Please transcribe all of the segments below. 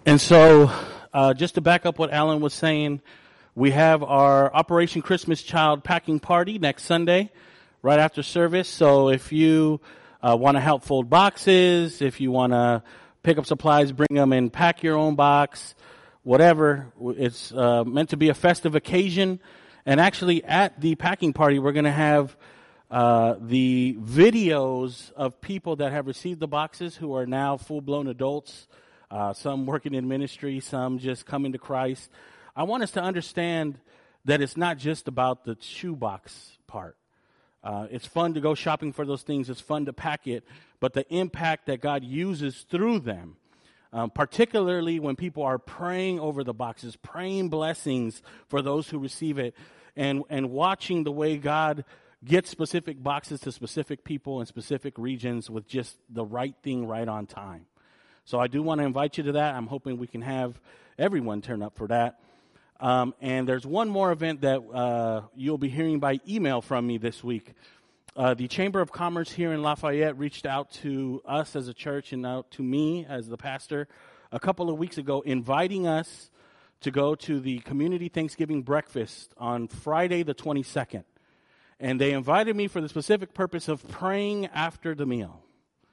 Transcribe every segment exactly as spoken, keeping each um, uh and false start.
And so, uh, just to back up what Alan was saying, we have our Operation Christmas Child packing party next Sunday, right after service. So if you uh, want to help fold boxes, if you want to pick up supplies, bring them and pack your own box, whatever, it's uh, meant to be a festive occasion. And actually, at the packing party, we're going to have uh, the videos of people that have received the boxes who are now full-blown adults, uh, some working in ministry, some just coming to Christ. I want us to understand that it's not just about the shoebox part. Uh, it's fun to go shopping for those things. It's fun to pack it. But the impact that God uses through them, um, particularly when people are praying over the boxes, praying blessings for those who receive it, and, and watching the way God gets specific boxes to specific people in specific regions with just the right thing right on time. So I do want to invite you to that. I'm hoping we can have everyone turn up for that. Um, and there's one more event that uh, you'll be hearing by email from me this week. Uh, the Chamber of Commerce here in Lafayette reached out to us as a church and out to me as the pastor a couple of weeks ago, inviting us to go to the Community Thanksgiving Breakfast on Friday the twenty-second. And they invited me for the specific purpose of praying after the meal.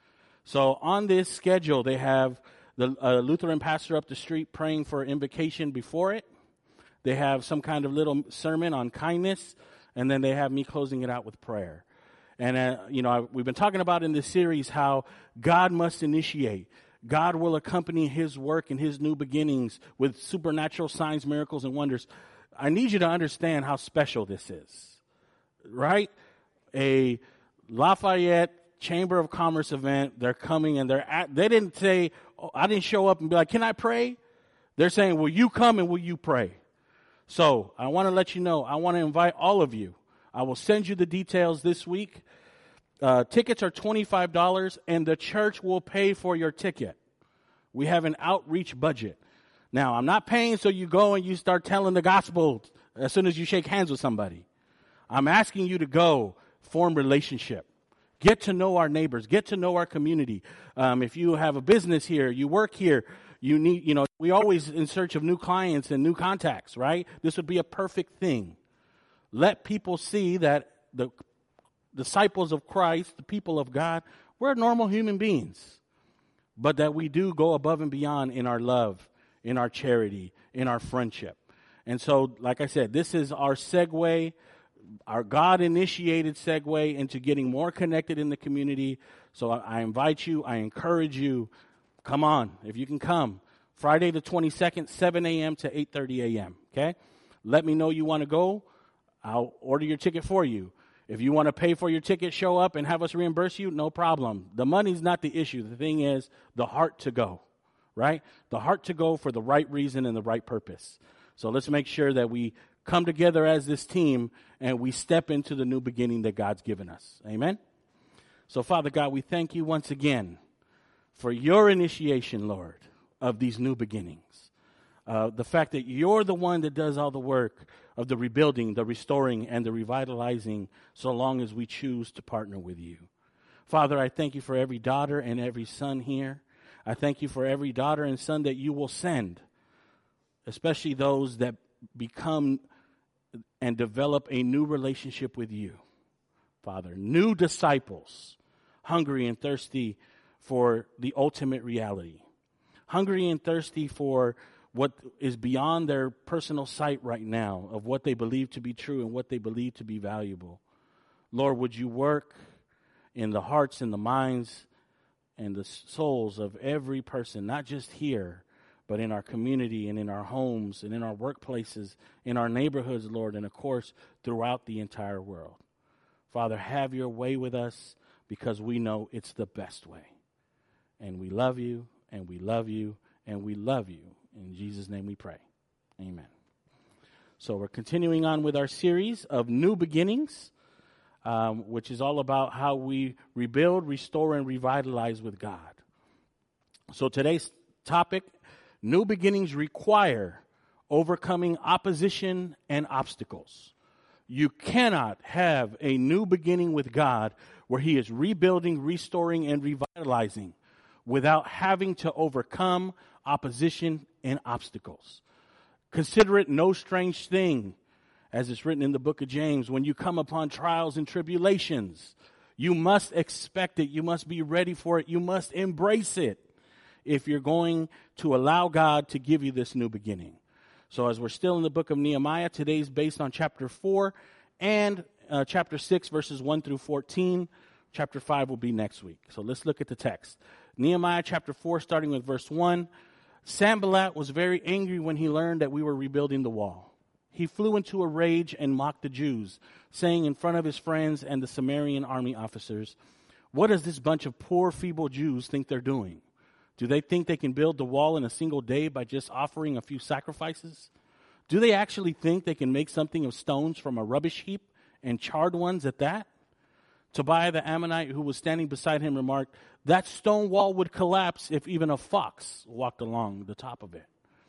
So on this schedule, they have the uh, Lutheran pastor up the street praying for invocation before it. They have some kind of little sermon on kindness, and then they have me closing it out with prayer. And, uh, you know, I, we've been talking about in this series how God must initiate. God will accompany his work and his new beginnings with supernatural signs, miracles, and wonders. I need you to understand how special this is, right? A Lafayette Chamber of Commerce event, they're coming and they're at, they didn't say, oh, I didn't show up and be like, can I pray? They're saying, will you come and will you pray? So I want to let you know, I want to invite all of you. I will send you the details this week. Uh, tickets are twenty-five dollars, and the church will pay for your ticket. We have an outreach budget. Now, I'm not paying so you go and you start telling the gospel as soon as you shake hands with somebody. I'm asking you to go form relationship. Get to know our neighbors. Get to know our community. Um, if you have a business here, you work here, you need, you know, we always in search of new clients and new contacts, right? This would be a perfect thing. Let people see that the disciples of Christ, the people of God, we're normal human beings, but that we do go above and beyond in our love, in our charity, in our friendship. And so, like I said, this is our segue, our God-initiated segue into getting more connected in the community. So I, I invite you, I encourage you, come on, if you can come. Friday the twenty-second, seven a.m. to eight thirty a.m., okay? Let me know you want to go. I'll order your ticket for you. If you want to pay for your ticket, show up and have us reimburse you, no problem. The money's not the issue. The thing is the heart to go, right? The heart to go for the right reason and the right purpose. So let's make sure that we come together as this team and we step into the new beginning that God's given us. Amen? So, Father God, we thank you once again for your initiation, Lord, of these new beginnings. Uh, the fact that you're the one that does all the work of the rebuilding, the restoring, and the revitalizing, so long as we choose to partner with you. Father, I thank you for every daughter and every son here. I thank you for every daughter and son that you will send, especially those that become and develop a new relationship with you, Father. New disciples, hungry and thirsty for the ultimate reality. Hungry and thirsty for what is beyond their personal sight right now of what they believe to be true and what they believe to be valuable. Lord, would you work in the hearts and the minds and the souls of every person, not just here, but in our community and in our homes and in our workplaces, in our neighborhoods, Lord, and of course, throughout the entire world. Father, have your way with us because we know it's the best way. And we love you, and we love you, and we love you. In Jesus' name we pray. Amen. So we're continuing on with our series of New Beginnings, um, which is all about how we rebuild, restore, and revitalize with God. So today's topic, New Beginnings require overcoming opposition and obstacles. You cannot have a new beginning with God where he is rebuilding, restoring, and revitalizing without having to overcome opposition and obstacles. Consider it no strange thing, as it's written in the book of James, when you come upon trials and tribulations, you must expect it. You must be ready for it. You must embrace it if you're going to allow God to give you this new beginning. So as we're still in the book of Nehemiah, today's based on chapter four and uh, chapter six, verses one through fourteen. Chapter five will be next week. So let's look at the text. Nehemiah chapter four, starting with verse one. Sanballat was very angry when he learned that we were rebuilding the wall. He flew into a rage and mocked the Jews, saying in front of his friends and the Samaritan army officers, "What does this bunch of poor, feeble Jews think they're doing? Do they think they can build the wall in a single day by just offering a few sacrifices? Do they actually think they can make something of stones from a rubbish heap and charred ones at that?" Tobiah the Ammonite, who was standing beside him, remarked, "That stone wall would collapse if even a fox walked along the top of it."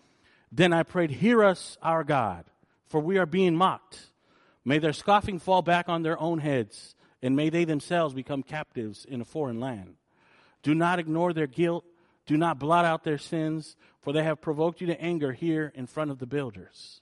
Then I prayed, "Hear us, our God, for we are being mocked. May their scoffing fall back on their own heads, and may they themselves become captives in a foreign land. Do not ignore their guilt. Do not blot out their sins, for they have provoked you to anger here in front of the builders."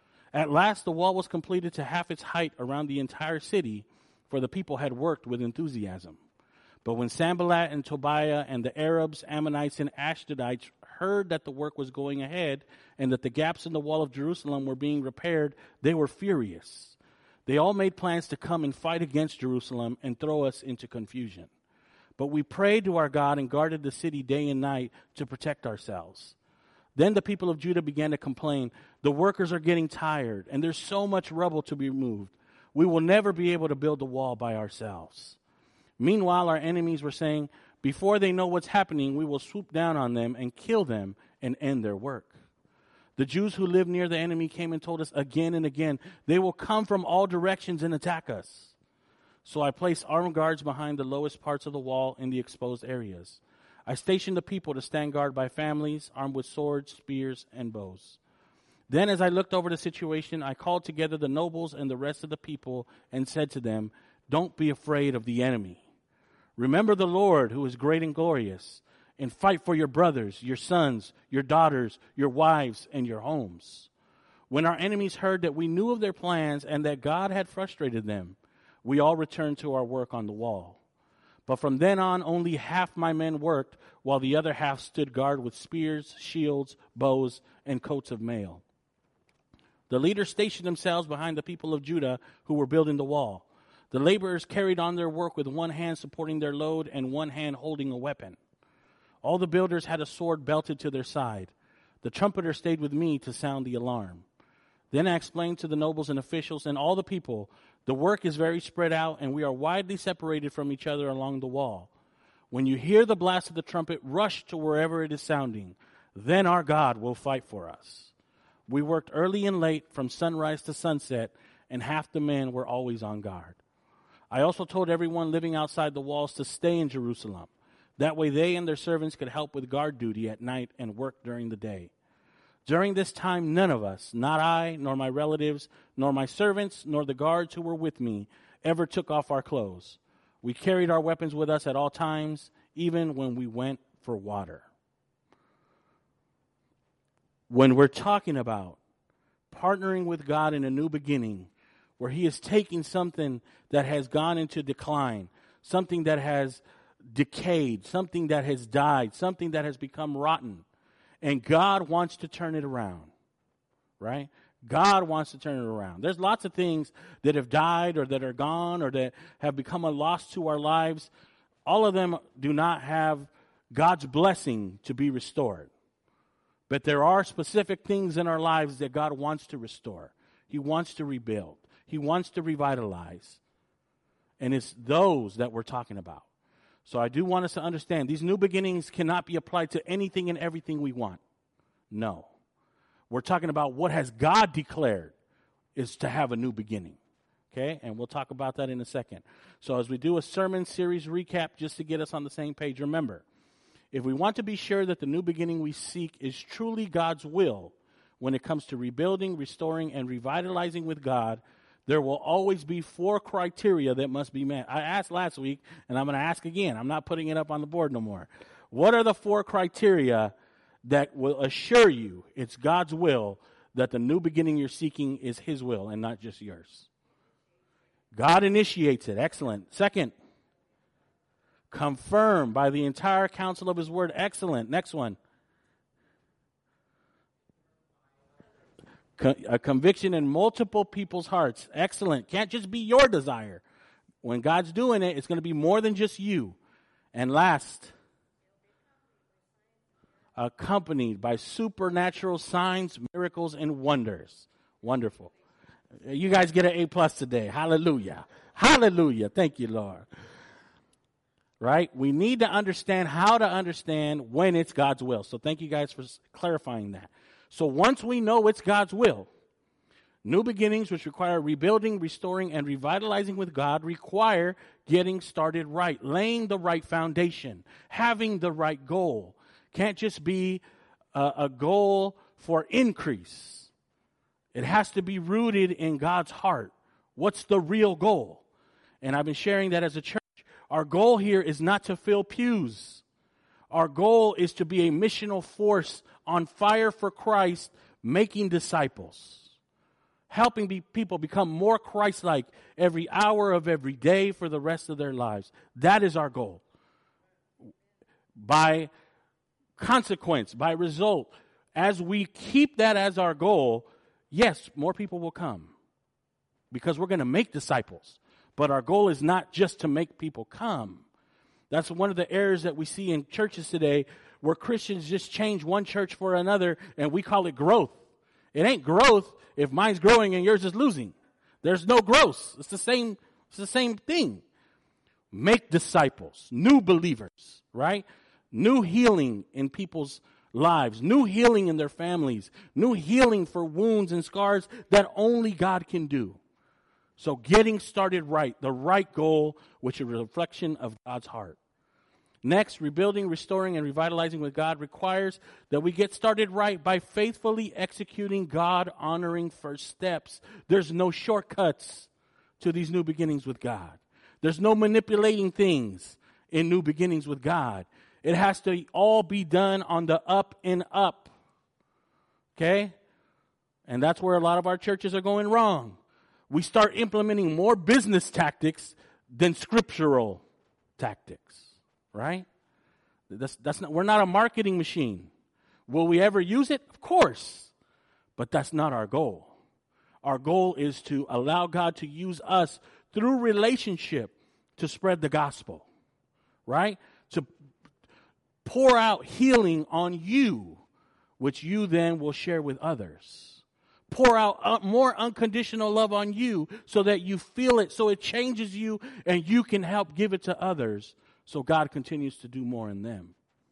At last the wall was completed to half its height around the entire city, for the people had worked with enthusiasm. But when Sanballat and Tobiah and the Arabs, Ammonites, and Ashdodites heard that the work was going ahead and that the gaps in the wall of Jerusalem were being repaired, they were furious. They all made plans to come and fight against Jerusalem and throw us into confusion. But we prayed to our God and guarded the city day and night to protect ourselves. Then the people of Judah began to complain, "The workers are getting tired, and there's so much rubble to be removed. We will never be able to build the wall by ourselves." Meanwhile, our enemies were saying, "Before they know what's happening, we will swoop down on them and kill them and end their work." The Jews who lived near the enemy came and told us again and again, "They will come from all directions and attack us." So I placed armed guards behind the lowest parts of the wall in the exposed areas. I stationed the people to stand guard by families, armed with swords, spears, and bows. Then as I looked over the situation, I called together the nobles and the rest of the people and said to them, "Don't be afraid of the enemy. Remember the Lord, who is great and glorious, and fight for your brothers, your sons, your daughters, your wives, and your homes." When our enemies heard that we knew of their plans and that God had frustrated them, we all returned to our work on the wall. But from then on, only half my men worked, while the other half stood guard with spears, shields, bows, and coats of mail. The leaders stationed themselves behind the people of Judah who were building the wall. The laborers carried on their work with one hand supporting their load and one hand holding a weapon. All the builders had a sword belted to their side. The trumpeter stayed with me to sound the alarm. Then I explained to the nobles and officials and all the people, "The work is very spread out, and we are widely separated from each other along the wall. When you hear the blast of the trumpet, rush to wherever it is sounding. Then our God will fight for us." We worked early and late, from sunrise to sunset, and half the men were always on guard. I also told everyone living outside the walls to stay in Jerusalem. That way they and their servants could help with guard duty at night and work during the day. During this time, none of us, not I, nor my relatives, nor my servants, nor the guards who were with me, ever took off our clothes. We carried our weapons with us at all times, even when we went for water. When we're talking about partnering with God in a new beginning, where he is taking something that has gone into decline, something that has decayed, something that has died, something that has become rotten, and God wants to turn it around, right? God wants to turn it around. There's lots of things that have died or that are gone or that have become a loss to our lives. All of them do not have God's blessing to be restored. But there are specific things in our lives that God wants to restore. He wants to rebuild. He wants to revitalize. And it's those that we're talking about. So I do want us to understand these new beginnings cannot be applied to anything and everything we want. No. We're talking about what has God declared is to have a new beginning. Okay? And we'll talk about that in a second. So as we do a sermon series recap, just to get us on the same page, remember, if we want to be sure that the new beginning we seek is truly God's will when it comes to rebuilding, restoring, and revitalizing with God, there will always be four criteria that must be met. I asked last week, and I'm going to ask again. I'm not putting it up on the board no more. What are the four criteria that will assure you it's God's will that the new beginning you're seeking is His will and not just yours. God initiates it. Excellent. Second, confirmed by the entire counsel of His word. Excellent. Next one. Co- a conviction in multiple people's hearts. Excellent. Can't just be your desire. When God's doing it, it's going to be more than just you. And last, accompanied by supernatural signs, miracles, and wonders. Wonderful. You guys get an A plus today. Hallelujah. Hallelujah. Thank you, Lord. Right? We need to understand how to understand when it's God's will. So thank you guys for clarifying that. So once we know it's God's will, new beginnings, which require rebuilding, restoring, and revitalizing with God, require getting started right, laying the right foundation, having the right goal. Can't just be a, a goal for increase. It has to be rooted in God's heart. What's the real goal? And I've been sharing that as a church. Our goal here is not to fill pews. Our goal is to be a missional force on fire for Christ, making disciples, helping be, people become more Christ-like every hour of every day for the rest of their lives. That is our goal. By consequence, by result, as we keep that as our goal, yes, more people will come because we're going to make disciples. But our goal is not just to make people come. That's one of the errors that we see in churches today, where Christians just change one church for another and we call it growth. It ain't growth if mine's growing and yours is losing. There's no growth. It's the same, it's the same thing. Make disciples, new believers, right? New healing in people's lives, new healing in their families, new healing for wounds and scars that only God can do. So getting started right, the right goal, which is a reflection of God's heart. Next, rebuilding, restoring, and revitalizing with God requires that we get started right by faithfully executing God-honoring first steps. There's no shortcuts to these new beginnings with God. There's no manipulating things in new beginnings with God. It has to all be done on the up and up. Okay? And that's where a lot of our churches are going wrong. We start implementing more business tactics than scriptural tactics, right? That's, that's not, we're not a marketing machine. Will we ever use it? Of course. But that's not our goal. Our goal is to allow God to use us through relationship to spread the gospel, right? To pour out healing on you, which you then will share with others. Pour out uh, more unconditional love on you so that you feel it, so it changes you and you can help give it to others so God continues to do more in them.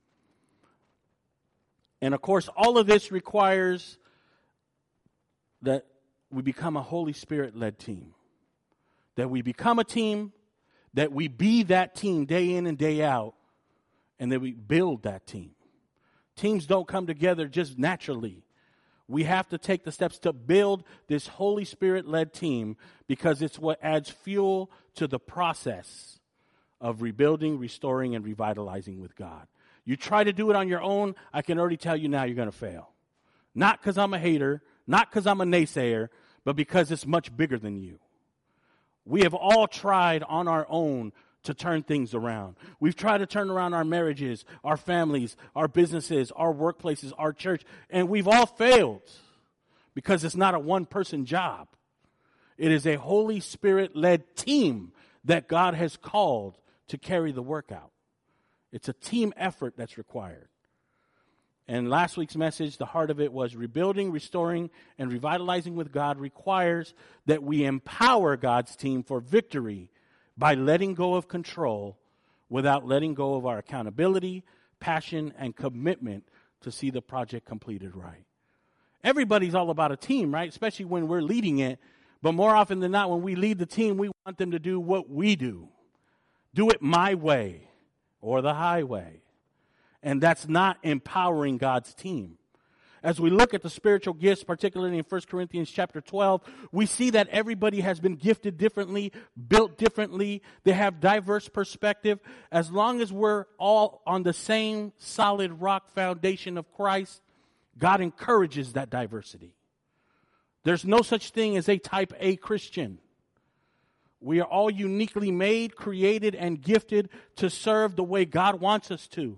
And of course, all of this requires that we become a Holy Spirit-led team. That we become a team, that we be that team day in and day out, and that we build that team. Teams don't come together just naturally. We have to take the steps to build this Holy Spirit-led team because it's what adds fuel to the process of rebuilding, restoring, and revitalizing with God. You try to do it on your own, I can already tell you now you're going to fail. Not because I'm a hater, not because I'm a naysayer, but because it's much bigger than you. We have all tried on our own to turn things around. We've tried to turn around our marriages, our families, our businesses, our workplaces, our church, and we've all failed because it's not a one-person job. It is a Holy Spirit-led team that God has called to carry the work out. It's a team effort that's required. And last week's message, the heart of it was rebuilding, restoring, and revitalizing with God requires that we empower God's team for victory by letting go of control without letting go of our accountability, passion, and commitment to see the project completed right. Everybody's all about a team, right? Especially when we're leading it. But more often than not, when we lead the team, we want them to do what we do. Do it my way or the highway. And that's not empowering God's team. As we look at the spiritual gifts, particularly in First Corinthians chapter twelve, we see that everybody has been gifted differently, built differently. They have diverse perspective. As long as we're all on the same solid rock foundation of Christ, God encourages that diversity. There's no such thing as a type A Christian. We are all uniquely made, created, and gifted to serve the way God wants us to.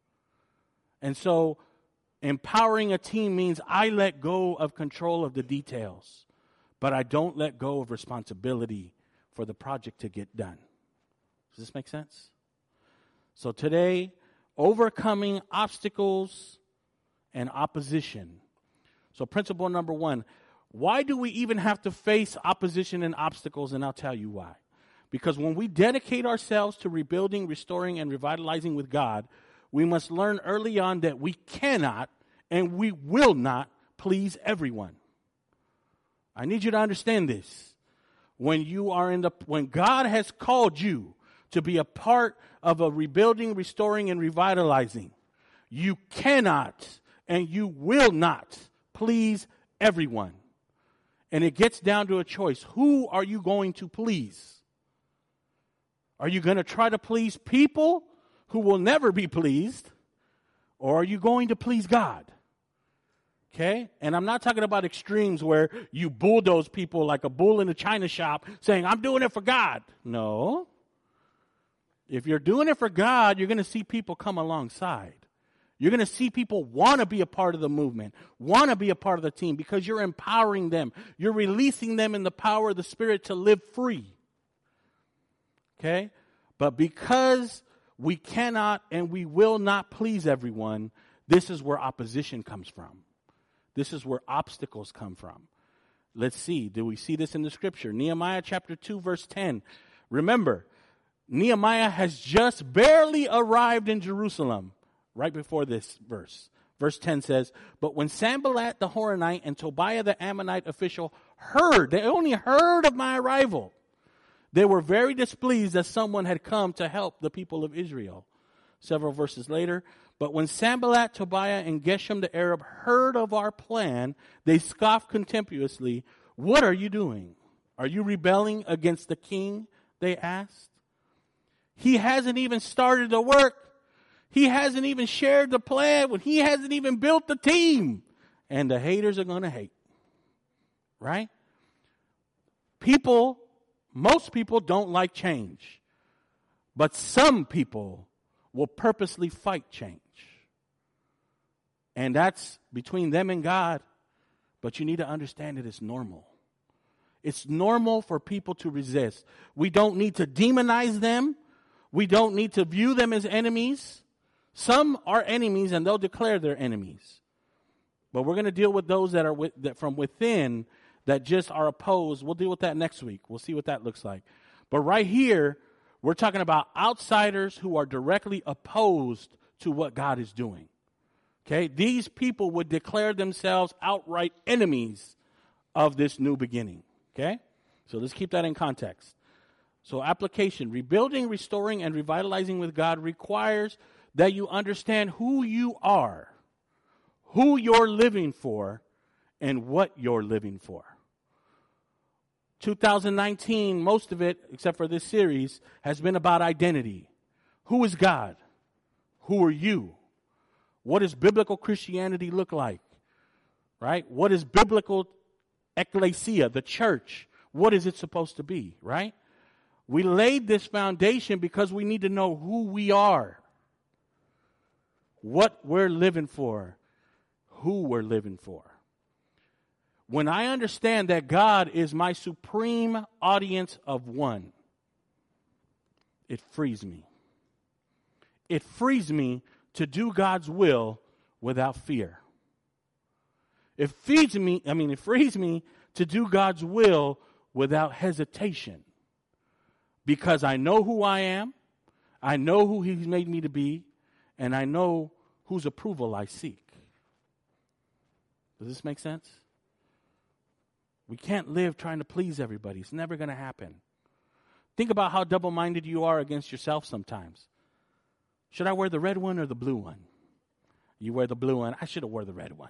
And so, empowering a team means I let go of control of the details, but I don't let go of responsibility for the project to get done. Does this make sense? So today, overcoming obstacles and opposition. So principle number one, why do we even have to face opposition and obstacles? And I'll tell you why. Because when we dedicate ourselves to rebuilding, restoring, and revitalizing with God, we must learn early on that we cannot and we will not please everyone. I need you to understand this. When you are in the, when God has called you to be a part of a rebuilding, restoring, and revitalizing, you cannot and you will not please everyone. And it gets down to a choice. Who are you going to please? Are you going to try to please people who will never be pleased? Or are you going to please God? Okay? And I'm not talking about extremes where you bulldoze people like a bull in a china shop saying, I'm doing it for God. No. If you're doing it for God, you're going to see people come alongside. You're going to see people want to be a part of the movement, want to be a part of the team because you're empowering them. You're releasing them in the power of the Spirit to live free. Okay? But because we cannot and we will not please everyone, this is where opposition comes from. This is where obstacles come from. Let's see. Do we see this in the scripture? Nehemiah chapter two, verse ten. Remember, Nehemiah has just barely arrived in Jerusalem. Right before this verse. Verse ten says, but when Sanballat the Horonite and Tobiah the Ammonite official heard, they only heard of my arrival, they were very displeased that someone had come to help the people of Israel. Several verses later, but when Sanballat, Tobiah, and Geshem the Arab heard of our plan, they scoffed contemptuously. What are you doing? Are you rebelling against the king? They asked. He hasn't even started the work. He hasn't even shared the plan. He hasn't even built the team. And the haters are going to hate. Right? People, most people don't like change. But some people will purposely fight change. And that's between them and God. But you need to understand it is normal. It's normal for people to resist. We don't need to demonize them. We don't need to view them as enemies. Some are enemies and they'll declare they're enemies. But we're going to deal with those that are with, that from within that just are opposed. We'll deal with that next week. We'll see what that looks like. But right here, we're talking about outsiders who are directly opposed to what God is doing. Okay? These people would declare themselves outright enemies of this new beginning. Okay? So let's keep that in context. So application, rebuilding, restoring, and revitalizing with God requires that you understand who you are, who you're living for, and what you're living for. two thousand nineteen, most of it, except for this series, has been about identity. Who is God? Who are you? What does biblical Christianity look like? Right? What is biblical ecclesia, the church? What is it supposed to be? Right? We laid this foundation because we need to know who we are. What we're living for, who we're living for. When I understand that God is my supreme audience of one, it frees me. It frees me to do God's will without fear. It feeds me, I mean, it frees me to do God's will without hesitation. Because I know who I am, I know who He's made me to be, and I know whose approval I seek. Does this make sense? We can't live trying to please everybody. It's never going to happen. Think about how double-minded you are against yourself sometimes. Should I wear the red one or the blue one? You wear the blue one. I should have wore the red one.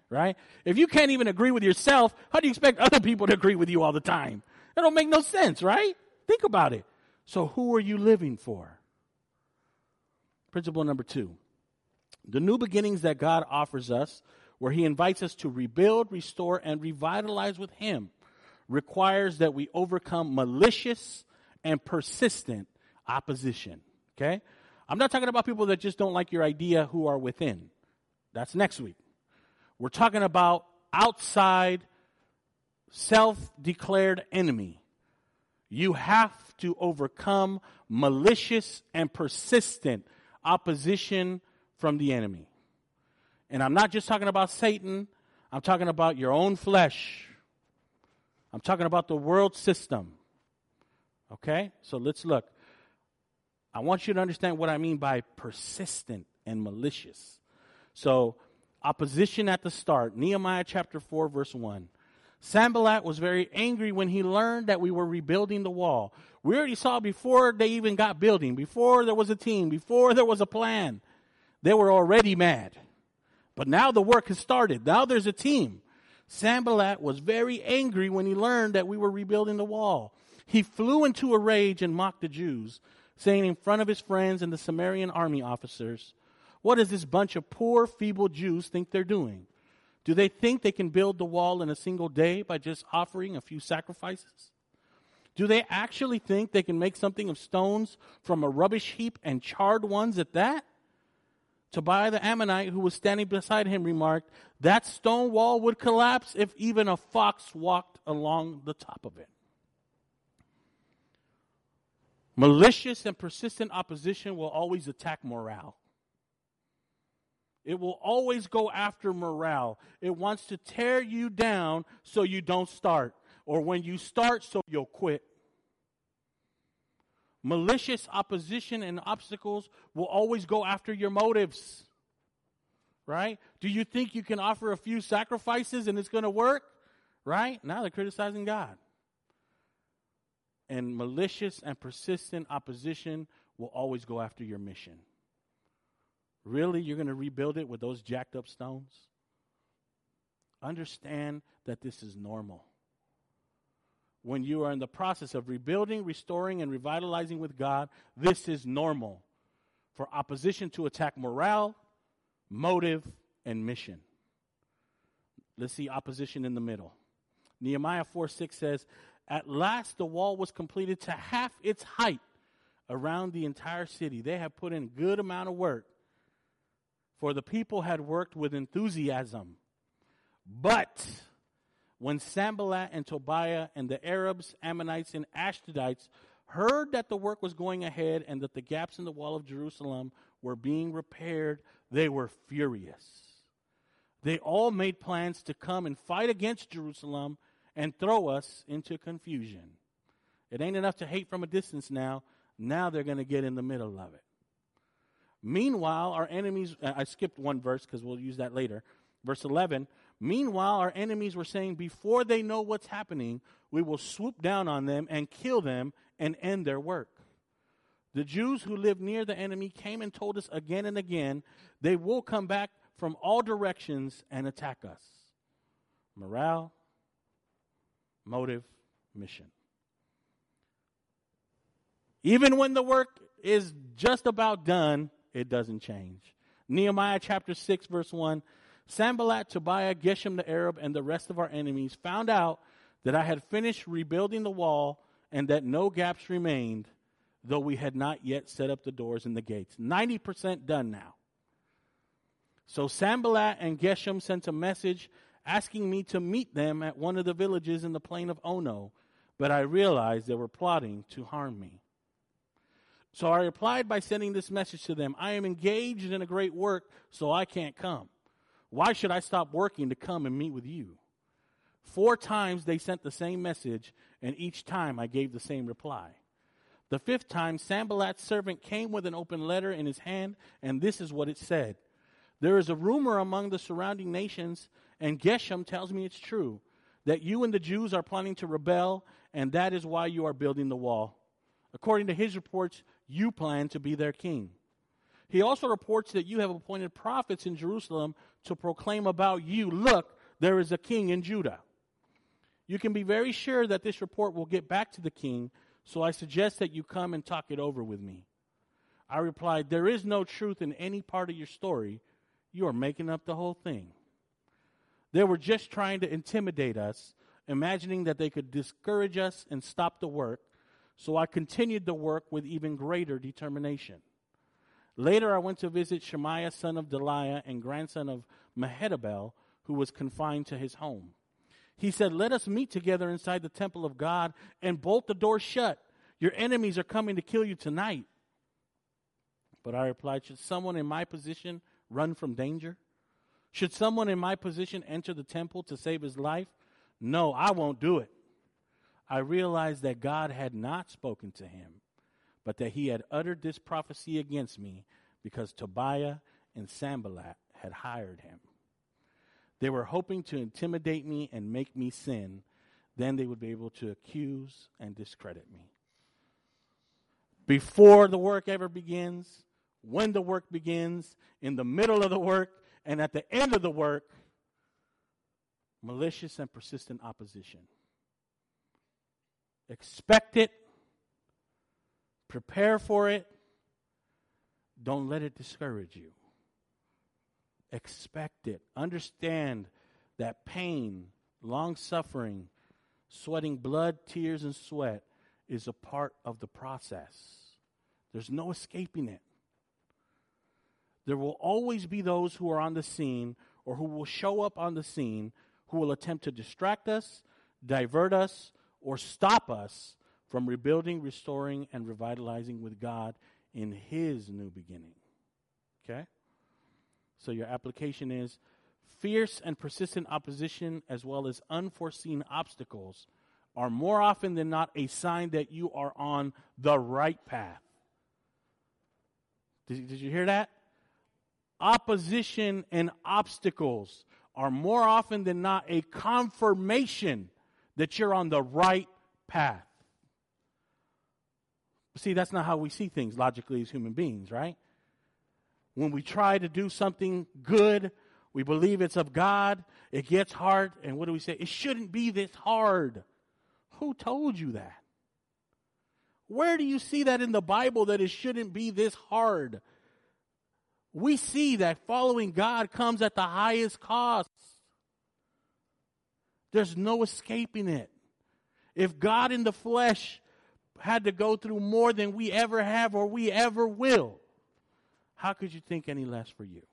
right? If you can't even agree with yourself, how do you expect other people to agree with you all the time? That don't make no sense, right? Think about it. So who are you living for? Principle number two. The new beginnings that God offers us, where he invites us to rebuild, restore, and revitalize with him, requires that we overcome malicious and persistent opposition. Okay? I'm not talking about people that just don't like your idea who are within. That's next week. We're talking about outside, self-declared enemy. You have to overcome malicious and persistent opposition from the enemy. And I'm not just talking about Satan. I'm talking about your own flesh. I'm talking about the world system. Okay? So let's look. I want you to understand what I mean by persistent and malicious. So, opposition at the start. Nehemiah chapter four, verse one. Sanballat was very angry when he learned that we were rebuilding the wall. We already saw before they even got building, before there was a team, before there was a plan. They were already mad. But now the work has started. Now there's a team. Sanballat was very angry when he learned that we were rebuilding the wall. He flew into a rage and mocked the Jews, saying in front of his friends and the Samaritan army officers, "What does this bunch of poor, feeble Jews think they're doing? Do they think they can build the wall in a single day by just offering a few sacrifices? Do they actually think they can make something of stones from a rubbish heap and charred ones at that?" Tobiah the Ammonite, who was standing beside him, remarked, "That stone wall would collapse if even a fox walked along the top of it." Malicious and persistent opposition will always attack morale. It will always go after morale. It wants to tear you down so you don't start. Or when you start, so you'll quit. Malicious opposition and obstacles will always go after your motives. Right? Do you think you can offer a few sacrifices and it's going to work? Right? Now they're criticizing God. And malicious and persistent opposition will always go after your mission. Really? You're going to rebuild it with those jacked up stones? Understand that this is normal. When you are in the process of rebuilding, restoring, and revitalizing with God, this is normal for opposition to attack morale, motive, and mission. Let's see opposition in the middle. Nehemiah four six says, "At last the wall was completed to half its height around the entire city." They have put in a good amount of work, for the people had worked with enthusiasm. But when Sanballat and Tobiah and the Arabs, Ammonites, and Ashdodites heard that the work was going ahead and that the gaps in the wall of Jerusalem were being repaired, they were furious. They all made plans to come and fight against Jerusalem and throw us into confusion. It ain't enough to hate from a distance now. Now they're going to get in the middle of it. Meanwhile, our enemies, I skipped one verse because we'll use that later. Verse eleven, meanwhile, our enemies were saying, before they know what's happening, we will swoop down on them and kill them and end their work. The Jews who lived near the enemy came and told us again and again, they will come back from all directions and attack us. Morale, motive, mission. Even when the work is just about done, it doesn't change. Nehemiah chapter six, verse one, Sanballat, Tobiah, Geshem the Arab, and the rest of our enemies found out that I had finished rebuilding the wall and that no gaps remained, though we had not yet set up the doors and the gates. ninety percent done now. So Sanballat and Geshem sent a message asking me to meet them at one of the villages in the plain of Ono, but I realized they were plotting to harm me. So I replied by sending this message to them, I am engaged in a great work, so I can't come. Why should I stop working to come and meet with you? Four times they sent the same message, and each time I gave the same reply. The fifth time, Sanballat's servant came with an open letter in his hand, and this is what it said. There is a rumor among the surrounding nations, and Geshem tells me it's true, that you and the Jews are planning to rebel, and that is why you are building the wall. According to his reports, you plan to be their king. He also reports that you have appointed prophets in Jerusalem to proclaim about you, look, there is a king in Judah. You can be very sure that this report will get back to the king, so I suggest that you come and talk it over with me. I replied, there is no truth in any part of your story. You are making up the whole thing. They were just trying to intimidate us, imagining that they could discourage us and stop the work, so I continued the work with even greater determination. Later, I went to visit Shemaiah, son of Delaiah, and grandson of Mehetabel, who was confined to his home. He said, let us meet together inside the temple of God and bolt the door shut. Your enemies are coming to kill you tonight. But I replied, should someone in my position run from danger? Should someone in my position enter the temple to save his life? No, I won't do it. I realized that God had not spoken to him, but that he had uttered this prophecy against me because Tobiah and Sanballat had hired him. They were hoping to intimidate me and make me sin. Then they would be able to accuse and discredit me. Before the work ever begins, when the work begins, in the middle of the work, and at the end of the work, malicious and persistent opposition. Expect it. Prepare for it. Don't let it discourage you. Expect it. Understand that pain, long-suffering, sweating blood, tears, and sweat is a part of the process. There's no escaping it. There will always be those who are on the scene or who will show up on the scene who will attempt to distract us, divert us, or stop us from rebuilding, restoring, and revitalizing with God in His new beginning. Okay? So your application is fierce and persistent opposition as well as unforeseen obstacles are more often than not a sign that you are on the right path. Did, did you hear that? Opposition and obstacles are more often than not a confirmation that you're on the right path. See, that's not how we see things logically as human beings, right? When we try to do something good, we believe it's of God, it gets hard, and what do we say? It shouldn't be this hard. Who told you that? Where do you see that in the Bible that it shouldn't be this hard? We see that following God comes at the highest cost. There's no escaping it. If God in the flesh had to go through more than we ever have or we ever will, how could you think any less for you?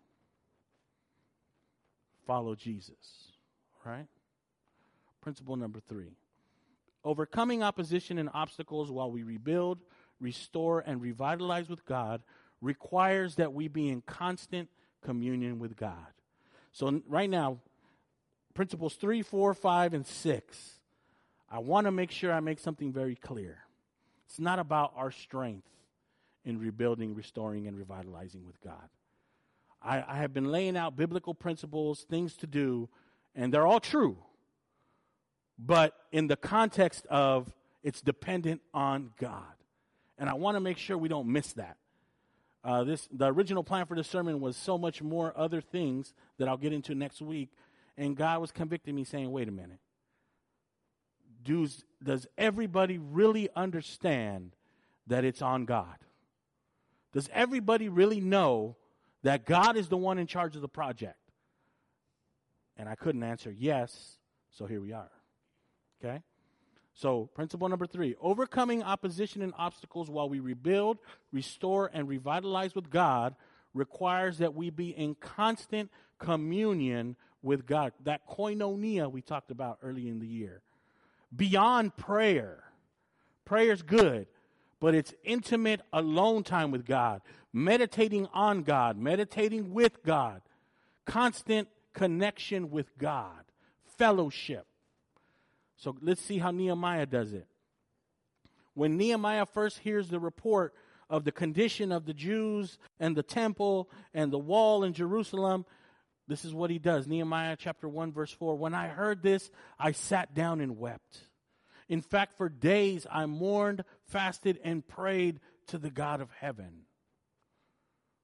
Follow Jesus, right? Principle number three. Overcoming opposition and obstacles while we rebuild, restore, and revitalize with God requires that we be in constant communion with God. So right now, principles three, four, five, and six, I want to make sure I make something very clear. It's not about our strength in rebuilding, restoring, and revitalizing with God. I, I have been laying out biblical principles, things to do, and they're all true. But in the context of it's dependent on God. And I want to make sure we don't miss that. Uh, this the original plan for this sermon was so much more other things that I'll get into next week. And God was convicting me saying, wait a minute. Does, does everybody really understand that it's on God? Does everybody really know that God is the one in charge of the project? And I couldn't answer yes, so here we are. Okay? So, principle number three, overcoming opposition and obstacles while we rebuild, restore, and revitalize with God requires that we be in constant communion with God. That koinonia we talked about early in the year. Beyond prayer. Prayer's good, but it's intimate alone time with God, meditating on God, meditating with God, constant connection with God, fellowship. So let's see how Nehemiah does it. When Nehemiah first hears the report of the condition of the Jews and the temple and the wall in Jerusalem, this is what he does. Nehemiah chapter one, verse four. When I heard this, I sat down and wept. In fact, for days I mourned, fasted, and prayed to the God of heaven.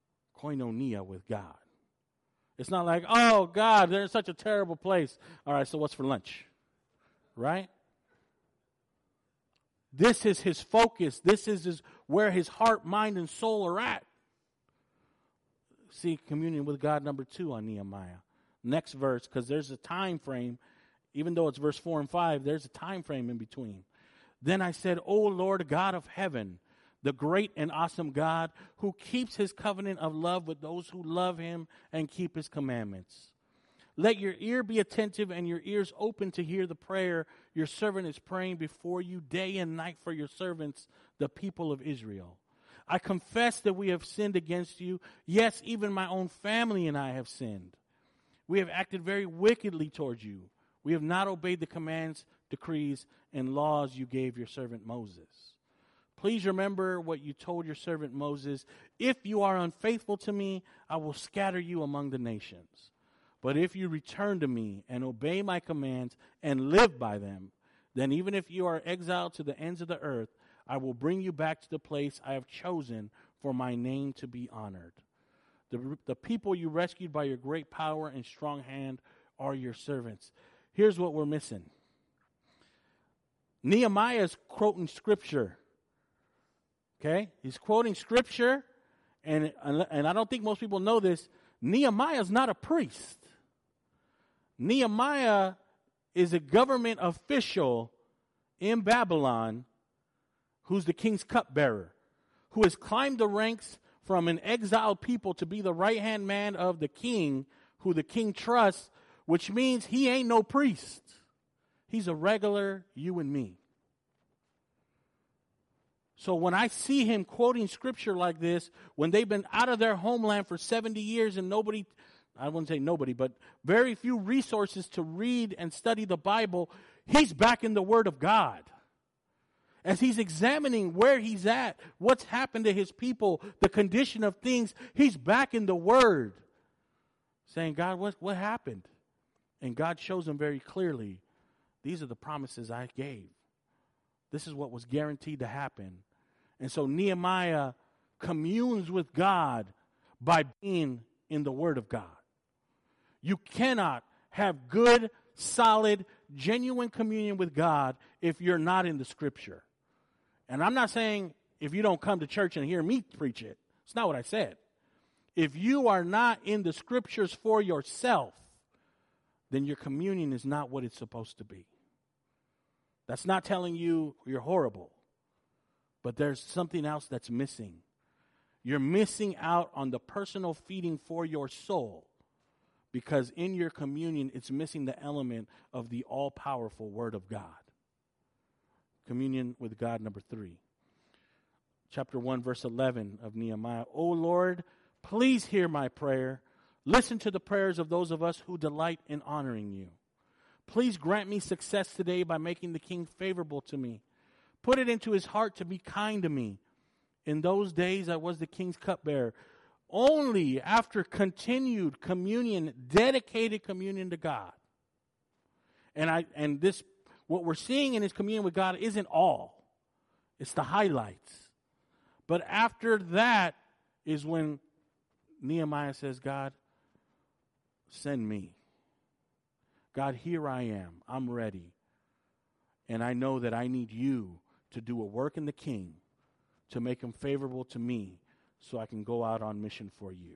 koinonia with God. It's not like, oh, God, they're in such a terrible place. All right, so what's for lunch? Right? This is his focus. This is his, where his heart, mind, and soul are at. See, communion with God, number two on Nehemiah. Next verse, because there's a time frame. Even though it's verse four and five, there's a time frame in between. Then I said, O Lord God of heaven, the great and awesome God who keeps his covenant of love with those who love him and keep his commandments. Let your ear be attentive and your ears open to hear the prayer your servant is praying before you day and night for your servants, the people of Israel. I confess that we have sinned against you. Yes, even my own family and I have sinned. We have acted very wickedly towards you. We have not obeyed the commands, decrees, and laws you gave your servant Moses. Please remember what you told your servant Moses. If you are unfaithful to me, I will scatter you among the nations. But if you return to me and obey my commands and live by them, then even if you are exiled to the ends of the earth, I will bring you back to the place I have chosen for my name to be honored. The, the people you rescued by your great power and strong hand are your servants. Here's what we're missing. Nehemiah is quoting scripture. Okay? He's quoting scripture, and, and I don't think most people know this. Nehemiah is not a priest. Nehemiah is a government official in Babylon who's the king's cupbearer, who has climbed the ranks from an exiled people to be the right-hand man of the king, who the king trusts, which means he ain't no priest. He's a regular you and me. So when I see him quoting scripture like this, when they've been out of their homeland for seventy years and nobody, I wouldn't say nobody, but very few resources to read and study the Bible, he's back in the Word of God. As he's examining where he's at, what's happened to his people, the condition of things, he's back in the Word. Saying, God, what, what happened? And God shows him very clearly, these are the promises I gave. This is what was guaranteed to happen. And so Nehemiah communes with God by being in the Word of God. You cannot have good, solid, genuine communion with God if you're not in the Scripture. And I'm not saying if you don't come to church and hear me preach it. It's not what I said. If you are not in the Scriptures for yourself, then your communion is not what it's supposed to be. That's not telling you you're horrible. But there's something else that's missing. You're missing out on the personal feeding for your soul. Because in your communion, it's missing the element of the all-powerful Word of God. Communion with God, number three. Chapter one, verse eleven of Nehemiah. O Lord, please hear my prayer. Listen to the prayers of those of us who delight in honoring you. Please grant me success today by making the king favorable to me. Put it into his heart to be kind to me. In those days I was the king's cupbearer. Only after continued communion, dedicated communion to God. And I and this what we're seeing in his communion with God isn't all. It's the highlights. But after that is when Nehemiah says, God, send me. God, here I am. I'm ready. And I know that I need you to do a work in the king to make him favorable to me so I can go out on mission for you.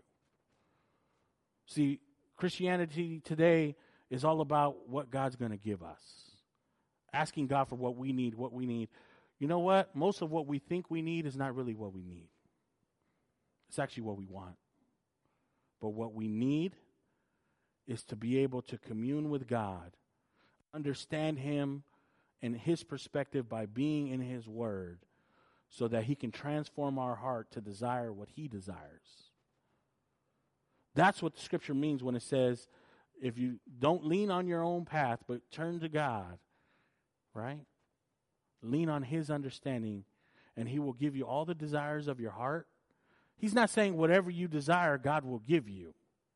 See, Christianity today is all about what God's going to give us. Asking God for what we need, what we need. You know what? Most of what we think we need is not really what we need. It's actually what we want. But what we need is to be able to commune with God, understand him and his perspective by being in his word, so that he can transform our heart to desire what he desires. That's what the scripture means when it says, if you don't lean on your own path, but turn to God, right? Lean on his understanding, and he will give you all the desires of your heart. He's not saying whatever you desire, God will give you.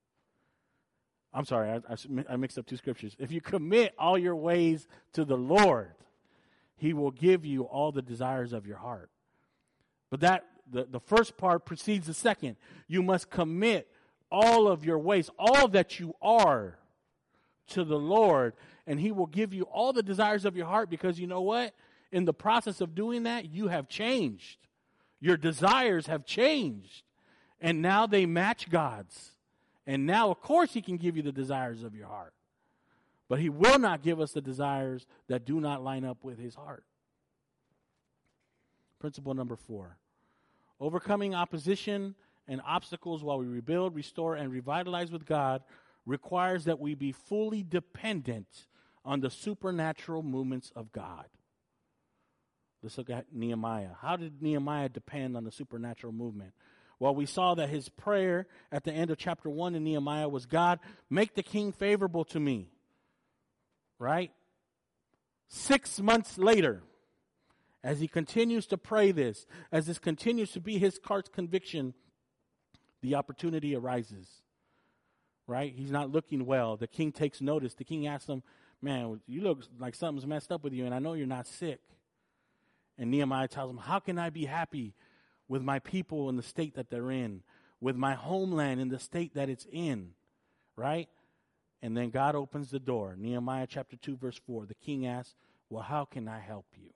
I'm sorry, I, I, I mixed up two scriptures. If you commit all your ways to the Lord, he will give you all the desires of your heart. But that the, the first part precedes the second. You must commit all of your ways, all that you are, to the Lord, and He will give you all the desires of your heart, because you know what? In the process of doing that, you have changed. Your desires have changed, and now they match God's. And now, of course, He can give you the desires of your heart, but He will not give us the desires that do not line up with His heart. Principle number four. Overcoming opposition and obstacles while we rebuild, restore, and revitalize with God requires that we be fully dependent on the supernatural movements of God. Let's look at Nehemiah. How did Nehemiah depend on the supernatural movement? Well, we saw that his prayer at the end of chapter one in Nehemiah was, God, make the king favorable to me. Right? Six months later, as he continues to pray this, as this continues to be his heart's conviction, the opportunity arises. Right? He's not looking well. The king takes notice. The king asks him, man, you look like something's messed up with you, and I know you're not sick. And Nehemiah tells him, how can I be happy with my people in the state that they're in, with my homeland in the state that it's in? Right? And then God opens the door. Nehemiah chapter two, verse four. The king asks, well, how can I help you?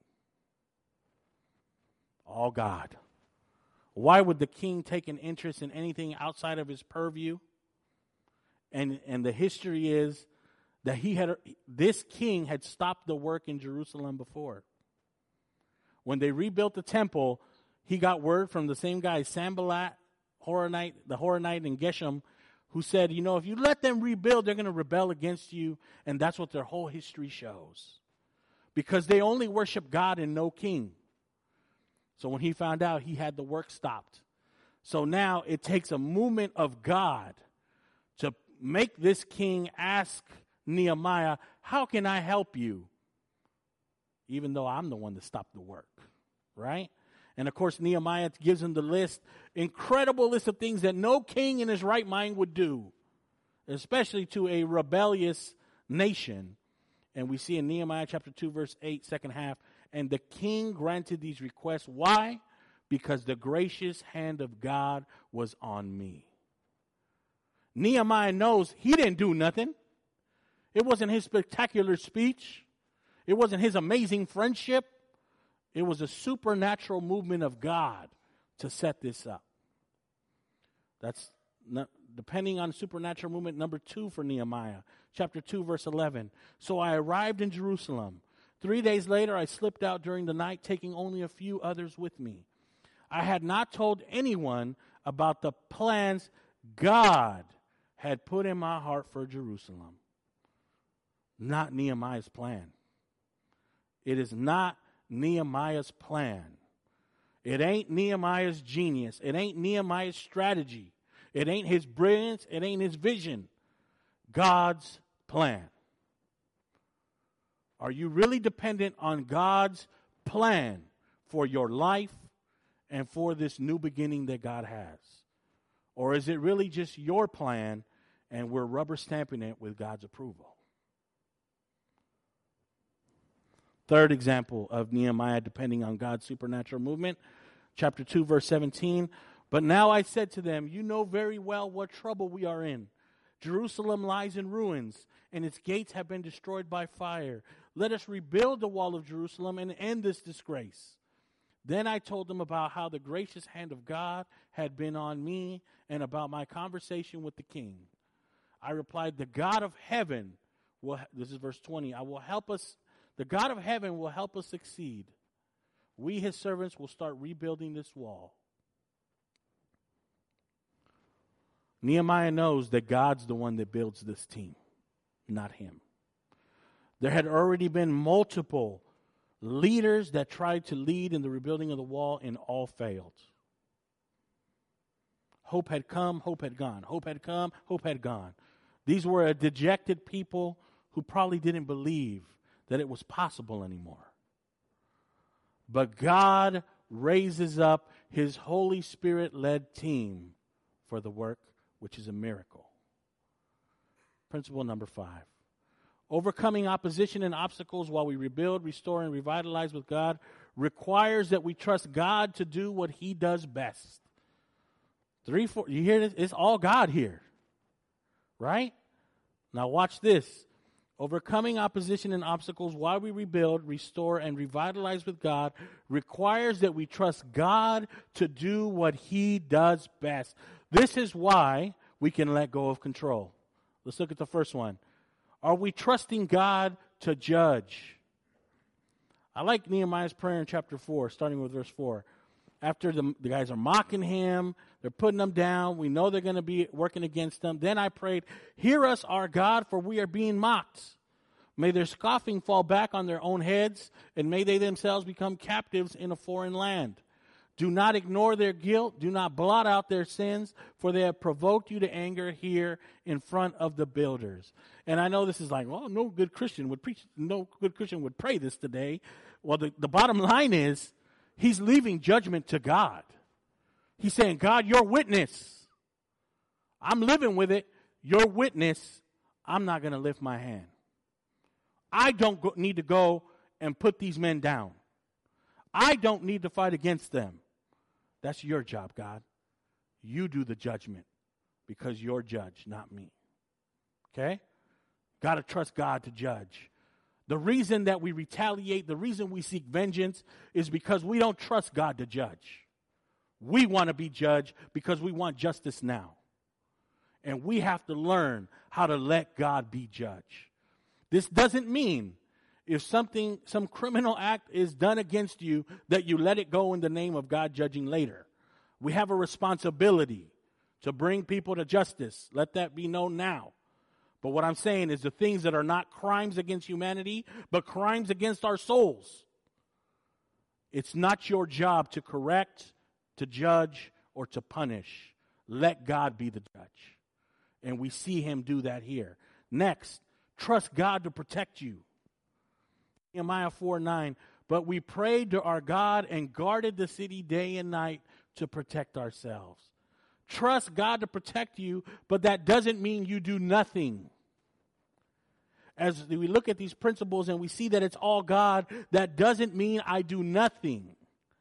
All God. Why would the king take an interest in anything outside of his purview? And and the history is that he had this king had stopped the work in Jerusalem before. When they rebuilt the temple, he got word from the same guy, Sanballat, Horonite, the Horonite and Geshem, who said, you know, if you let them rebuild, they're going to rebel against you. And that's what their whole history shows. Because they only worship God and no king. So when he found out, he had the work stopped. So now it takes a movement of God to make this king ask Nehemiah, how can I help you? Even though I'm the one that stopped the work, right? And of course, Nehemiah gives him the list, incredible list of things that no king in his right mind would do, especially to a rebellious nation. And we see in Nehemiah chapter two, verse eight, second half, and the king granted these requests. Why? Because the gracious hand of God was on me. Nehemiah knows he didn't do nothing. It wasn't his spectacular speech. It wasn't his amazing friendship. It was a supernatural movement of God to set this up. That's not, depending on supernatural movement number two for Nehemiah. Chapter two, verse eleven. So I arrived in Jerusalem. Three days later, I slipped out during the night, taking only a few others with me. I had not told anyone about the plans God had put in my heart for Jerusalem. Not Nehemiah's plan. It is not Nehemiah's plan. It ain't Nehemiah's genius. It ain't Nehemiah's strategy. It ain't his brilliance. It ain't his vision. God's plan. Are you really dependent on God's plan for your life and for this new beginning that God has? Or is it really just your plan and we're rubber stamping it with God's approval? Third example of Nehemiah depending on God's supernatural movement, chapter two, verse seventeen. But now I said to them, you know very well what trouble we are in. Jerusalem lies in ruins, and its gates have been destroyed by fire. Let us rebuild the wall of Jerusalem and end this disgrace. Then I told them about how the gracious hand of God had been on me and about my conversation with the king. I replied, the God of heaven will, this is verse twenty, I will help us. The God of heaven will help us succeed. We, his servants, will start rebuilding this wall. Nehemiah knows that God's the one that builds this team, not him. There had already been multiple leaders that tried to lead in the rebuilding of the wall and all failed. Hope had come, hope had gone. Hope had come, hope had gone. These were a dejected people who probably didn't believe that it was possible anymore. But God raises up his Holy Spirit-led team for the work, which is a miracle. Principle number five. Overcoming opposition and obstacles while we rebuild, restore, and revitalize with God requires that we trust God to do what he does best. Three, four, you hear this? It's all God here. Right? Now watch this. Overcoming opposition and obstacles while we rebuild, restore, and revitalize with God requires that we trust God to do what he does best. This is why we can let go of control. Let's look at the first one. Are we trusting God to judge? I like Nehemiah's prayer in chapter four, starting with verse four. After the, the guys are mocking him, they're putting him down, we know they're going to be working against him. Then I prayed, hear us, our God, for we are being mocked. May their scoffing fall back on their own heads, and may they themselves become captives in a foreign land. Do not ignore their guilt. Do not blot out their sins, for they have provoked you to anger here in front of the builders. And I know this is like, well, no good Christian would preach, no good Christian would pray this today. Well, the, the bottom line is, he's leaving judgment to God. He's saying, God, your witness. I'm living with it. Your witness. I'm not going to lift my hand. I don't go, need to go and put these men down. I don't need to fight against them. That's your job, God. You do the judgment because you're judge, not me. Okay? Got to trust God to judge. The reason that we retaliate, the reason we seek vengeance is because we don't trust God to judge. We want to be judged because we want justice now. And we have to learn how to let God be judge. This doesn't mean if something, some criminal act is done against you, that you let it go in the name of God judging later. We have a responsibility to bring people to justice. Let that be known now. But what I'm saying is the things that are not crimes against humanity, but crimes against our souls. It's not your job to correct, to judge, or to punish. Let God be the judge. And we see him do that here. Next, trust God to protect you. Nehemiah four nine, but we prayed to our God and guarded the city day and night to protect ourselves. Trust God to protect you, but that doesn't mean you do nothing. As we look at these principles and we see that it's all God, that doesn't mean I do nothing.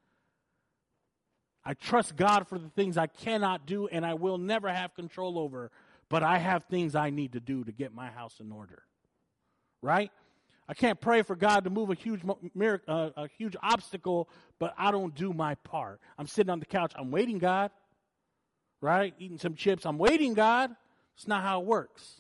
I trust God for the things I cannot do and I will never have control over, but I have things I need to do to get my house in order. Right? I can't pray for God to move a huge miracle, uh, a huge obstacle, but I don't do my part. I'm sitting on the couch. I'm waiting, God. Right? Eating some chips. I'm waiting, God. It's not how it works.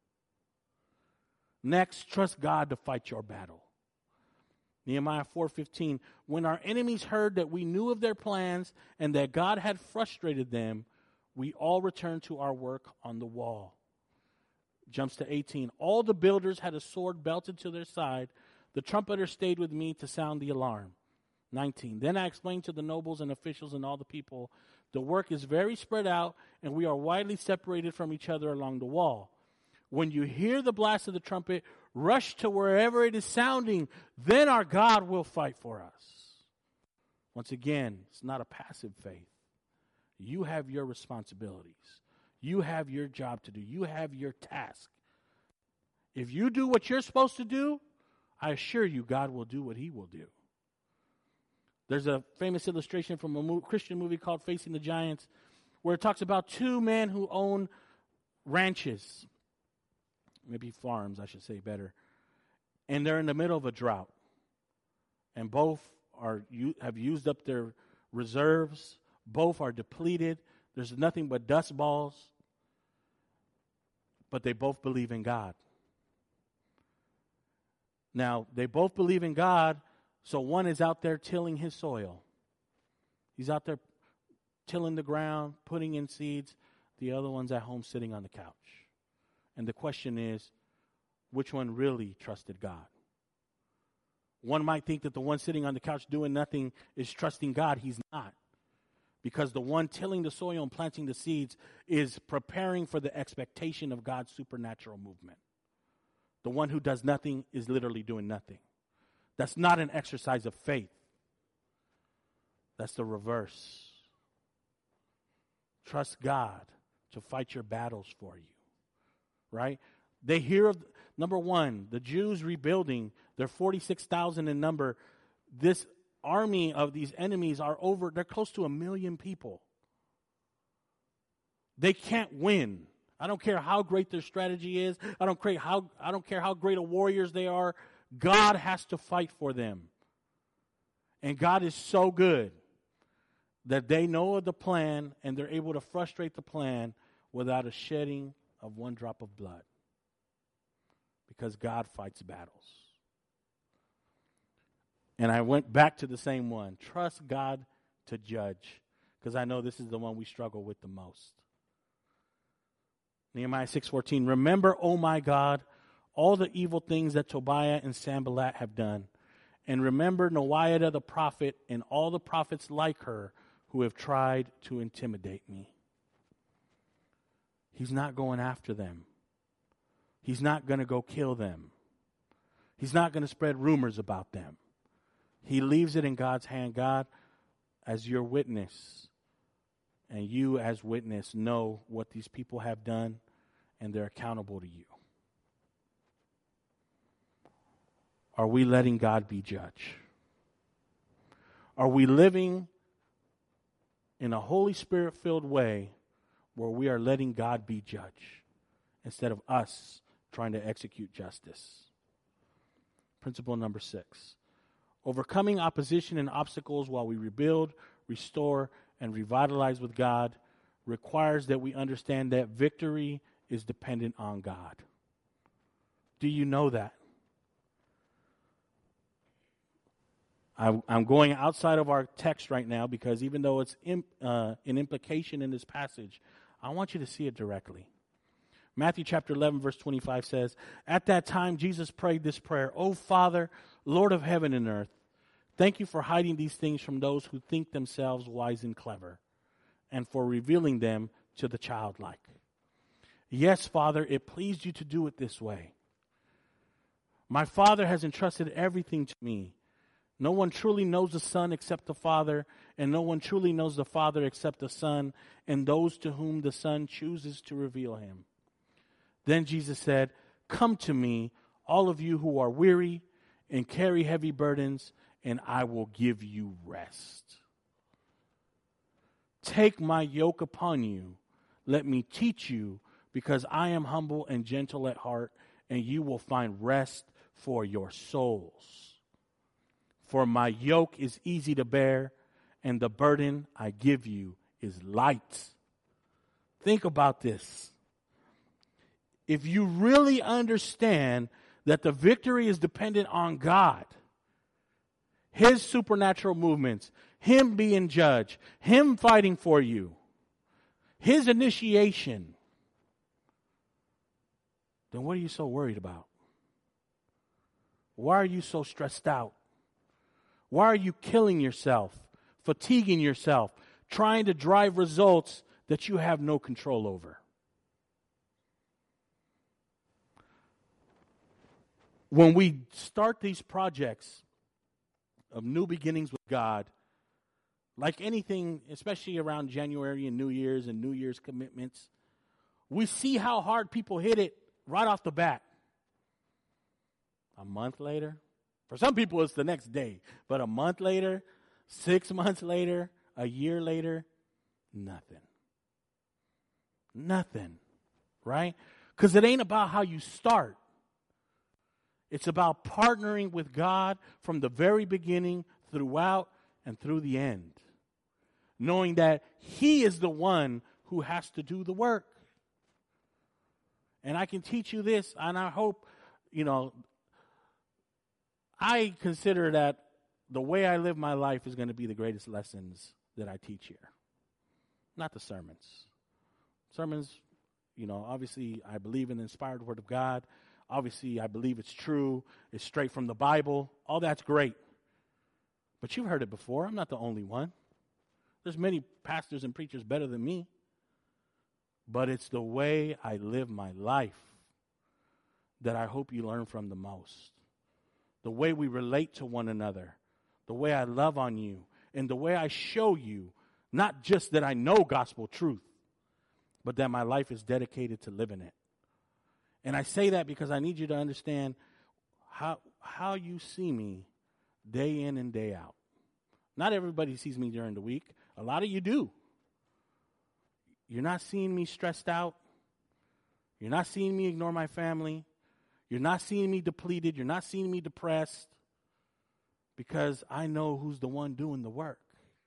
Next, trust God to fight your battle. Nehemiah four fifteen, when our enemies heard that we knew of their plans and that God had frustrated them, we all returned to our work on the wall. Jumps to eighteen. All the builders had a sword belted to their side. The trumpeter stayed with me to sound the alarm. nineteen. Then I explained to the nobles and officials and all the people, the work is very spread out and we are widely separated from each other along the wall. When you hear the blast of the trumpet, rush to wherever it is sounding. Then our God will fight for us. Once again, it's not a passive faith. You have your responsibilities. You have your job to do. You have your task. If you do what you're supposed to do, I assure you God will do what he will do. There's a famous illustration from a mo- Christian movie called Facing the Giants where it talks about two men who own ranches. Maybe farms, I should say better. And they're in the middle of a drought. And both are have used up their reserves. Both are depleted. There's nothing but dust balls. But they both believe in God. Now, they both believe in God, so one is out there tilling his soil. He's out there tilling the ground, putting in seeds. The other one's at home sitting on the couch. And the question is, which one really trusted God? One might think that the one sitting on the couch doing nothing is trusting God. He's not. Because the one tilling the soil and planting the seeds is preparing for the expectation of God's supernatural movement. The one who does nothing is literally doing nothing. That's not an exercise of faith. That's the reverse. Trust God to fight your battles for you. Right? They hear of, number one, the Jews rebuilding. They're forty-six thousand in number. This army of these enemies are over, they're close to a million people. They can't win. I don't care how great their strategy is. I don't care how, I don't care how great of warriors they are. God has to fight for them. And God is so good that they know of the plan and they're able to frustrate the plan without a shedding of one drop of blood. Because God fights battles. And I went back to the same one. Trust God to judge. Because I know this is the one we struggle with the most. Nehemiah six fourteen. Remember, O my God, all the evil things that Tobiah and Sanballat have done. And remember Noadiah the prophet and all the prophets like her who have tried to intimidate me. He's not going after them. He's not going to go kill them. He's not going to spread rumors about them. He leaves it in God's hand. God, as your witness, and you as witness, know what these people have done, and they're accountable to you. Are we letting God be judge? Are we living in a Holy Spirit-filled way where we are letting God be judge instead of us trying to execute justice? Principle number six. Overcoming opposition and obstacles while we rebuild, restore, and revitalize with God requires that we understand that victory is dependent on God. Do you know that? I, I'm going outside of our text right now because even though it's imp, uh, an implication in this passage, I want you to see it directly. Matthew chapter eleven, verse twenty-five says, at that time Jesus prayed this prayer, O Father, Lord of heaven and earth, thank you for hiding these things from those who think themselves wise and clever, and for revealing them to the childlike. Yes, Father, it pleased you to do it this way. My Father has entrusted everything to me. No one truly knows the Son except the Father, and no one truly knows the Father except the Son, and those to whom the Son chooses to reveal him. Then Jesus said, come to me, all of you who are weary and carry heavy burdens, and I will give you rest. Take my yoke upon you. Let me teach you, because I am humble and gentle at heart, and you will find rest for your souls. For my yoke is easy to bear, and the burden I give you is light. Think about this. If you really understand that the victory is dependent on God, His supernatural movements, Him being judge, Him fighting for you, His initiation, then what are you so worried about? Why are you so stressed out? Why are you killing yourself, fatiguing yourself, trying to drive results that you have no control over? When we start these projects of new beginnings with God, like anything, especially around January and New Year's and New Year's commitments, we see how hard people hit it right off the bat. A month later, for some people it's the next day, but a month later, six months later, a year later, nothing. Nothing, right? Because it ain't about how you start. It's about partnering with God from the very beginning, throughout, and through the end. Knowing that He is the one who has to do the work. And I can teach you this, and I hope, you know, I consider that the way I live my life is going to be the greatest lessons that I teach here. Not the sermons. Sermons, you know, obviously I believe in the inspired Word of God. Obviously, I believe it's true. It's straight from the Bible. All that's great. But you've heard it before. I'm not the only one. There's many pastors and preachers better than me. But it's the way I live my life that I hope you learn from the most. The way we relate to one another. The way I love on you. And the way I show you, not just that I know gospel truth, but that my life is dedicated to living it. And I say that because I need you to understand how how you see me day in and day out. Not everybody sees me during the week. A lot of you do. You're not seeing me stressed out. You're not seeing me ignore my family. You're not seeing me depleted. You're not seeing me depressed. Because I know who's the one doing the work.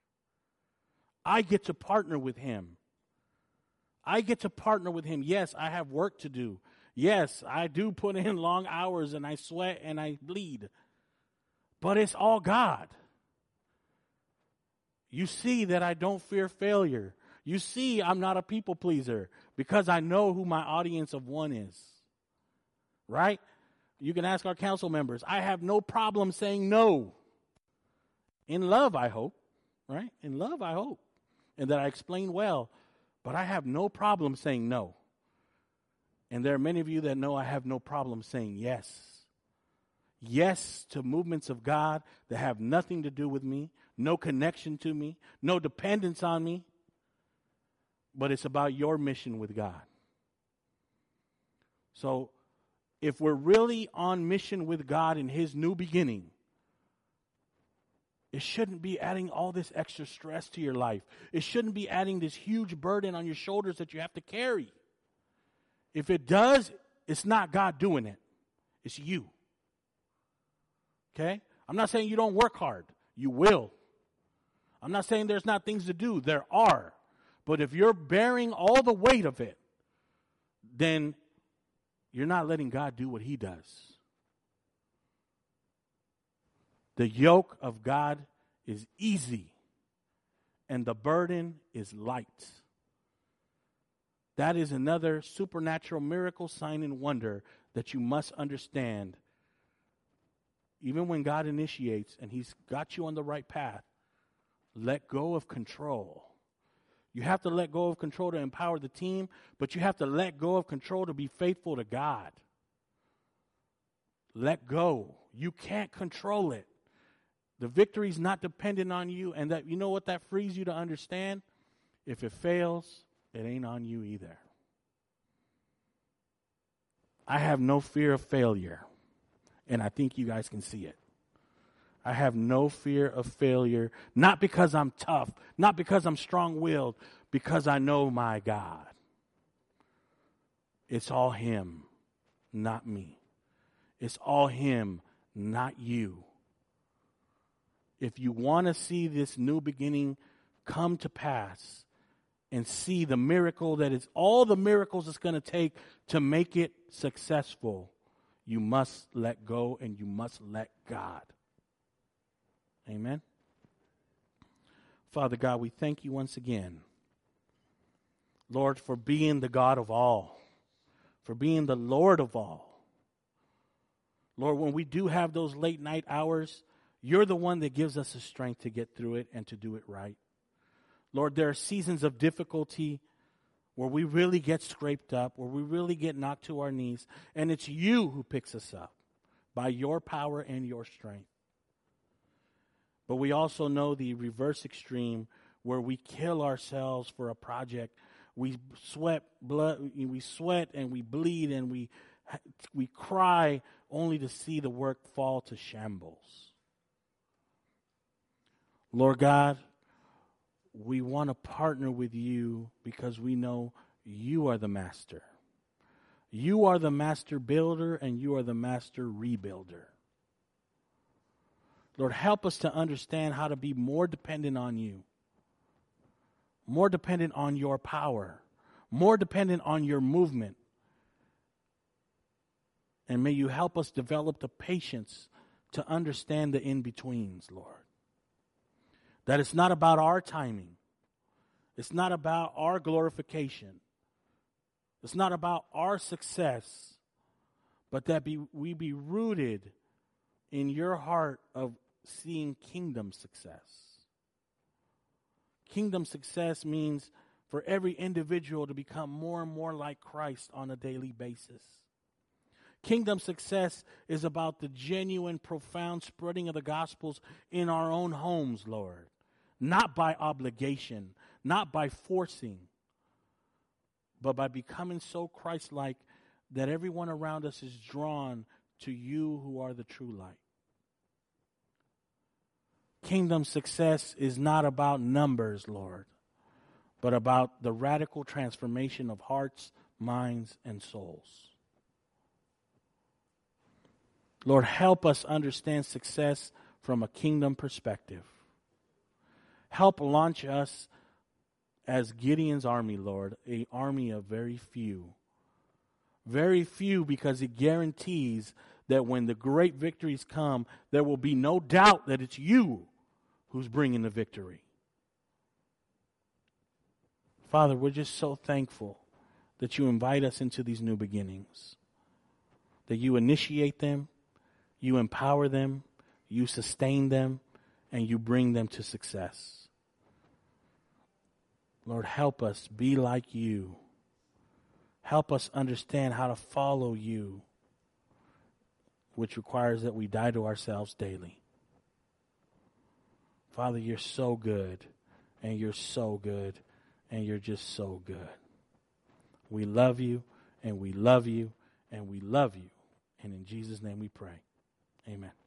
I get to partner with him. I get to partner with him. Yes, I have work to do. Yes, I do put in long hours and I sweat and I bleed. But it's all God. You see that I don't fear failure. You see I'm not a people pleaser because I know who my audience of one is. Right? You can ask our council members. I have no problem saying no. In love, I hope. Right? In love, I hope. And that I explain well. But I have no problem saying no. And there are many of you that know I have no problem saying yes. Yes to movements of God that have nothing to do with me, no connection to me, no dependence on me. But it's about your mission with God. So, if we're really on mission with God in His new beginning, it shouldn't be adding all this extra stress to your life. It shouldn't be adding this huge burden on your shoulders that you have to carry. If it does, it's not God doing it. It's you. Okay? I'm not saying you don't work hard. You will. I'm not saying there's not things to do. There are. But if you're bearing all the weight of it, then you're not letting God do what He does. The yoke of God is easy, and the burden is light. That is another supernatural miracle, sign, and wonder that you must understand. Even when God initiates and He's got you on the right path, let go of control. You have to let go of control to empower the team, but you have to let go of control to be faithful to God. Let go. You can't control it. The victory is not dependent on you, and that you know what that frees you to understand? If it fails, it ain't on you either. I have no fear of failure, and I think you guys can see it. I have no fear of failure, not because I'm tough, not because I'm strong-willed, because I know my God. It's all Him, not me. It's all Him, not you. If you want to see this new beginning come to pass and see the miracle that is all the miracles it's going to take to make it successful, you must let go and you must let God. Amen. Father God, we thank you once again, Lord, for being the God of all, for being the Lord of all. Lord, when we do have those late night hours, you're the one that gives us the strength to get through it and to do it right. Lord, there are seasons of difficulty where we really get scraped up, where we really get knocked to our knees, and it's you who picks us up by your power and your strength. But we also know the reverse extreme where we kill ourselves for a project. We sweat blood, we sweat and we bleed and we we cry only to see the work fall to shambles. Lord God, we want to partner with you because we know you are the master. You are the master builder and you are the master rebuilder. Lord, help us to understand how to be more dependent on you, more dependent on your power, more dependent on your movement. And may you help us develop the patience to understand the in-betweens, Lord. That it's not about our timing. It's not about our glorification. It's not about our success, but that be, we be rooted in your heart of seeing kingdom success. Kingdom success means for every individual to become more and more like Christ on a daily basis. Kingdom success is about the genuine, profound spreading of the gospels in our own homes, Lord. Not by obligation, not by forcing, but by becoming so Christ-like that everyone around us is drawn to you who are the true light. Kingdom success is not about numbers, Lord, but about the radical transformation of hearts, minds, and souls. Lord, help us understand success from a kingdom perspective. Help launch us as Gideon's army, Lord, an army of very few. Very few, because it guarantees that when the great victories come, there will be no doubt that it's you who's bringing the victory. Father, we're just so thankful that you invite us into these new beginnings, that you initiate them, you empower them, you sustain them, and you bring them to success. Lord, help us be like you. Help us understand how to follow you, which requires that we die to ourselves daily. Father, you're so good, and you're so good, and you're just so good. We love you, and we love you, and we love you. And in Jesus' name we pray. Amen.